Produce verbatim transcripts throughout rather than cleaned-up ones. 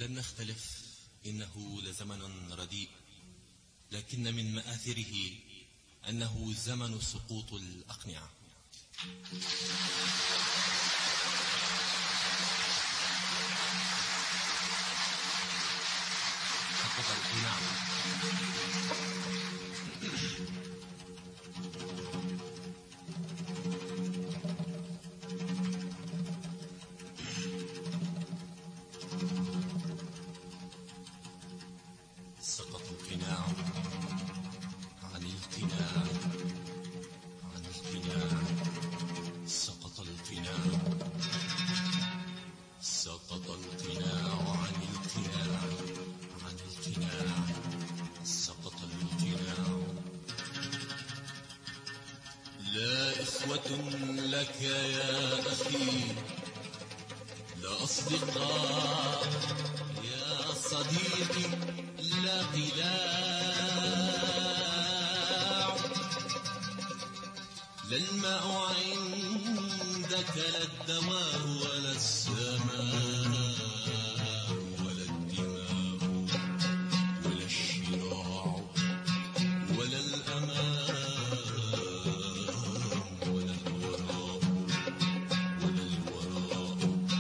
لن نختلف، إنه لزمن رديء، لكن من مآثره أنه زمن سقوط الأقنعة. سقط القناع. سقط القناع عن القناع عن القناع. سقط القناع. سقط القناع عن القناع عن القناع. سقط القناع. لا إخوة لك يا أخي، لا أصدقاء يا صديقي، لا قلاع. لا الماء عندك، لا الدواء ولا السماء ولا الدماء ولا الشراع ولا الأمان ولا الوراء ولا الوراء.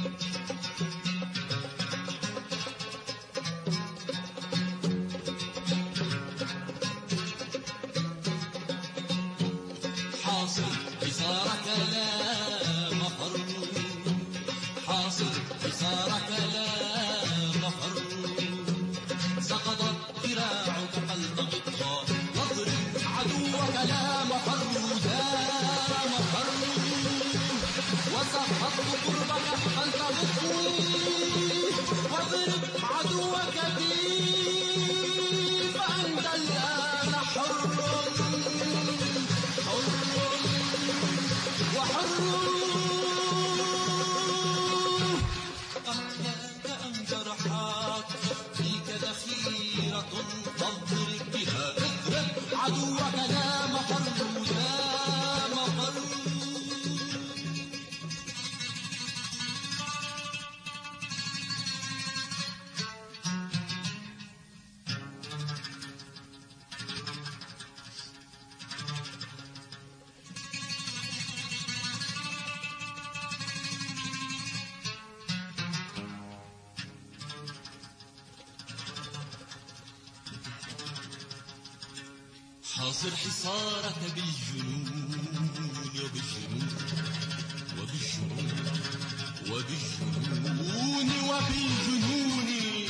حاصل حصارك لا مفر، حاصل حصارك لا مفر. سقطت ذراعك فالتقطها، واضرب عدوك لا مفر لا مفر. وسقطت قربك فالتقطني، واضرب عدوك بي، فأنت الآن حر وحر. أحياك أم جرحاك، فيك ذخيرة فاضرب بها. اضرب عدوك لا مفر لا مفر. حاصر حصارك بالجنون وبالجنون وبالجنون وبالجنون وبالجنون.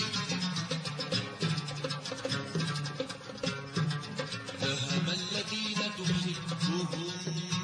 ذهب الذين تحبهم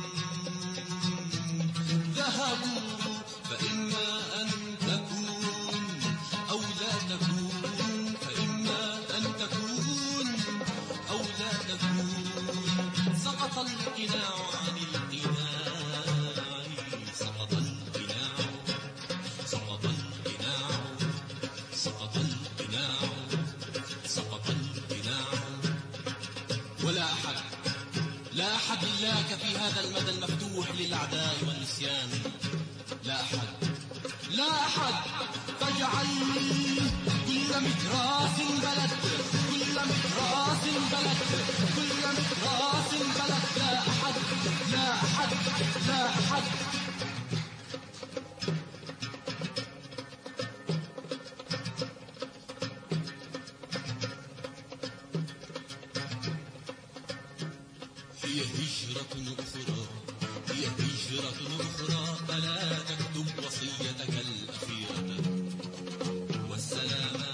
ذهبوا، فإما أن تكون أو لا تكون، فإما أن تكون أو لا تكون. سقط القناع عن القناع. سقط القناع. سقط القناع. سقط القناع. سقط القناع. ولا أحد لا أحد إلاك في هذا المدى المفتوح للأعداء والنسيان. لا أحد لا أحد. فاجعل كل متراس بلد، كل متراس بلد، كل متراس بلد. لا أحد لا أحد لا أحد. هي هجرة أخرى، هي هجرة أخرى، فلا تكتب وصيتك الأخيرة والسلام.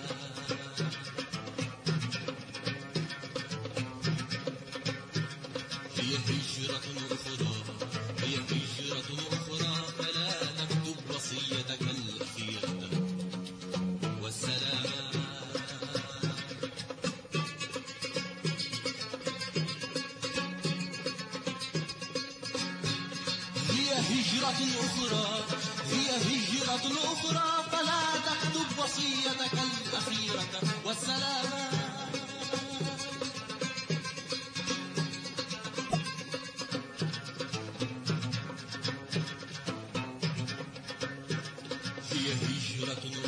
هي هجرة أخرى، هي هجرة أخرى، فلا تكتب وصيتك الأخيرة والسلام. هي هجرة أخرى، هي هجرة أخرى، فلا تكتب وصيتك الأخيرة والسلام. هي هجرة